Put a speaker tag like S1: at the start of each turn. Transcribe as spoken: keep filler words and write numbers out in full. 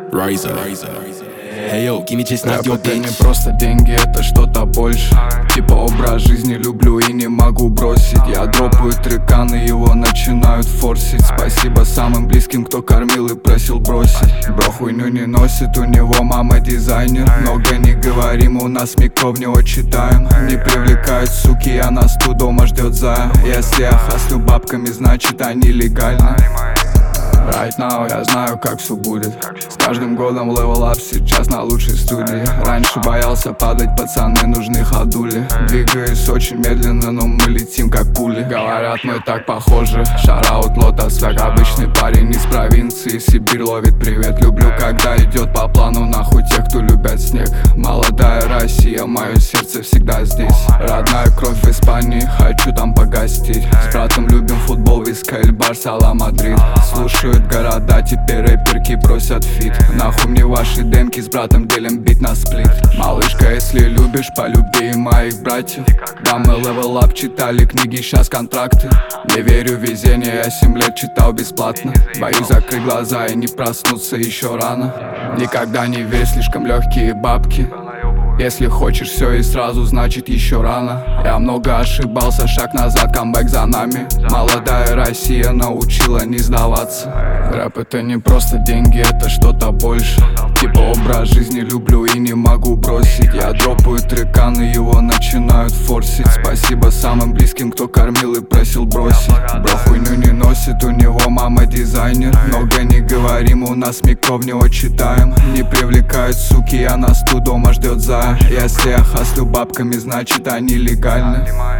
S1: Riser. Hey yo, give me just not your
S2: Это не
S1: bitch.
S2: просто деньги, это что-то больше. Типа образ жизни люблю и не могу бросить. Я дропаю трекан и его начинают форсить. Спасибо самым близким, кто кормил и просил бросить. Бро хуйню не носит, у него мама дизайнер. Много не говорим, у нас микро в него читаем. Не привлекают суки, а нас тут дома ждет зая. Если я хаслю бабками, значит они легальны. Right now я знаю, как все будет. С каждым годом level up, сейчас на лучшей студии. Раньше боялся падать, пацаны, нужны ходули. Двигаюсь очень медленно, но мы летим как пули. Говорят, мы так похожи. Шараут лотос, как обычный парень из провинции. Сибирь ловит привет. Люблю, когда идет по плану, нахуй тех, кто любят снег. Молодая Россия, мое сердце всегда здесь. Родная кровь в Испании, хочу там погостить. С братом любим футбол, Вискель, Барсала, Мадрид. Слушают города, теперь рэперки просят фит. Нахуй мне ваши демки, с братом делим бит на сплит. Малышка, если любишь, полюби и моих братьев. Да, мы level up, читали книги, сейчас контракты. Не верю в везение, я семь лет читал бесплатно. Боюсь закрыть глаза и не проснуться еще рано. Никогда не верь, слишком легкие бабки. Если хочешь все и сразу, значит еще рано. Я много ошибался, шаг назад, камбэк за нами. Молодая Россия научила не сдаваться. Рэп это не просто деньги, это что-то больше. Типа образ жизни люблю и не могу бросить. Я дропаю трекан и его начинают форсить. Спасибо самым близким, кто кормил и просил бросить. Бро хуйню не носит, у него мама дизайнер. Много не говорим, у нас микро в него читаем. Не привлекают суки, а нас тут дома ждет зая. Если я хаслю бабками, значит они легальны.